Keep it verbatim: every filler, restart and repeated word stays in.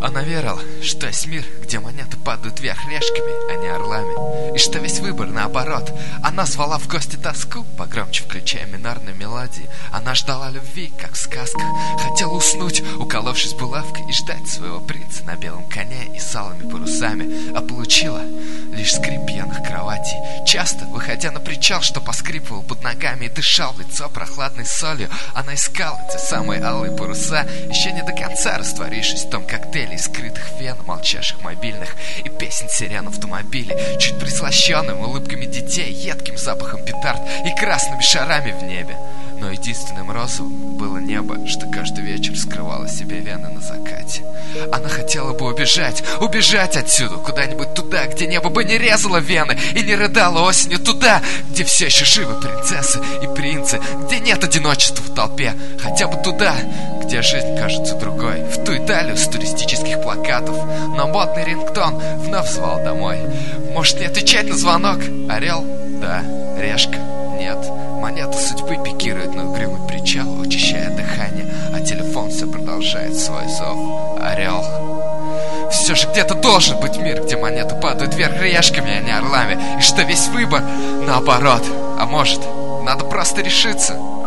Она верила, что есть мир, где монеты падают вверх решками, а не орлами. И что весь выбор наоборот. Она звала в гости тоску, погромче включая минорные мелодии. Она ждала любви, как в сказках. Хотела уснуть, уколовшись булавкой, и ждать своего принца на белом коне и с алыми парусами. А получила лишь скрип пьяных кроватей. Часто, выходя на причал, что поскрипывал под ногами и дышал в лицо прохладной солью, она искала те самые алые паруса, еще не до конца растворившись в том коктейле из скрытых вен, молчащих мобильных и песен сирен автомобилей, чуть прислащенным улыбками детей, едким запахом петард и красными шарами в небе. Но единственным розовым было небо, что каждый вечер скрывало себе вены на закате. Она хотела бы убежать, убежать отсюда, куда-нибудь туда, где небо бы не резало вены и не рыдало осенью, туда, где все еще живы принцессы и принцы, где нет одиночества в толпе, хотя бы туда, где жизнь кажется другой, в ту Италию с туристических плакатов. Но модный рингтон вновь звал домой. Может, не отвечать на звонок? Орел? Да. Решка? Нет. Монета судьбы пикирует на угрюмый причал, учащая дыхание, а телефон все продолжает свой зов. Орел. Все же где-то должен быть мир, где монеты падают вверх решками, а не орлами, и что весь выбор наоборот. А может, надо просто решиться?